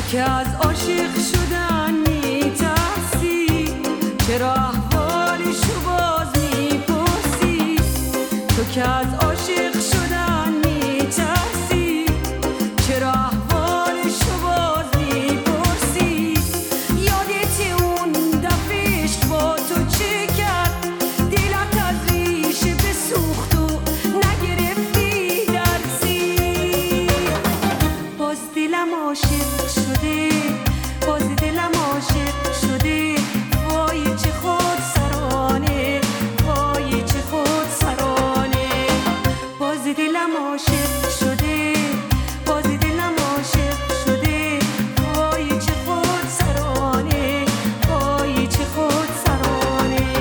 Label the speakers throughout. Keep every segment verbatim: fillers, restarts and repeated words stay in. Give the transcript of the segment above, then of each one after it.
Speaker 1: که از عاشق شدن میترسی، چرا احوالشو باز میپرسی؟ تو که از عاشق شدن میترسی، چرا احوالشو باز میپرسی؟ یادت اون دفعه عشق با تو چه کرد؟ دلت از ریشه بسوخت و نگرفتی درسی. باز دلم عاشق شده، باز دلم عاشق شده، وای چه خود سرانه، وای چه خود سرانه. باز دلم عاشق شده، باز دلم عاشق شده، وای چه خود سرانه، وای چه خود سرانه.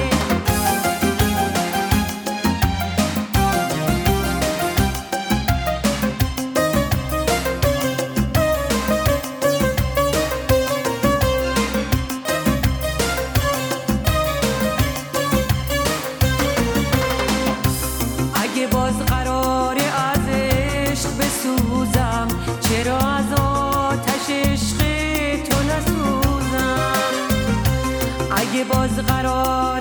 Speaker 1: اگه باز قراره از عشق بسوزم، چرا از آتش عشق تو نسوزم؟ اگه باز قرار